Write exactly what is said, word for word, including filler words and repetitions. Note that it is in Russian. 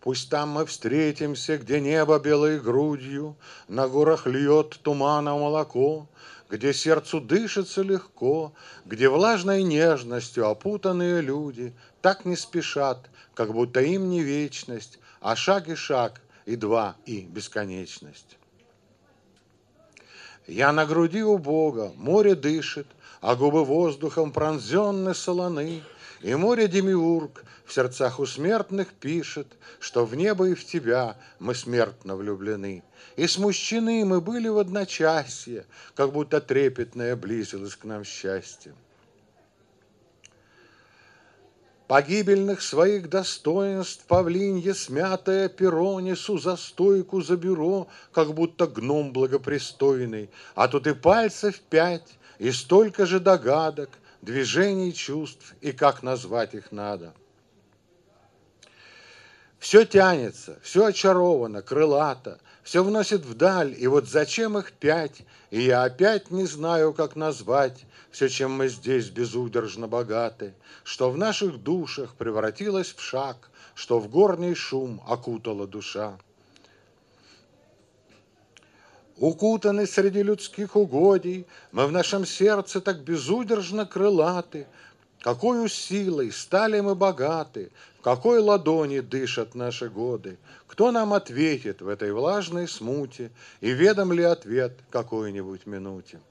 Пусть там мы встретимся, где небо белой грудью, на горах льет тумана молоко, где сердцу дышится легко, где влажной нежностью опутанные люди так не спешат, как будто им не вечность, а шаг и шаг, и два, и бесконечность. Я на груди у Бога, море дышит, а губы воздухом пронзенны солоны, и море демиург в сердцах у смертных пишет, что в небо и в тебя мы смертно влюблены. И смущены мы были в одночасье, как будто трепетное близилось к нам счастье. Погибельных своих достоинств павлинье смятое перо несу за стойку, за бюро, как будто гном благопристойный, а тут и пальцев пять, и столько же догадок, движений, чувств, и как назвать их надо. Все тянется, все очаровано, крылато, все вносит вдаль, и вот зачем их пять, и я опять не знаю, как назвать все, чем мы здесь безудержно богаты, что в наших душах превратилось в шаг, что в горний шум окутала душа. Укутаны среди людских угодий, мы в нашем сердце так безудержно крылаты, какою силой стали мы богаты, в какой ладони дышат наши годы, кто нам ответит в этой влажной смуте, и ведом ли ответ какой-нибудь минуте.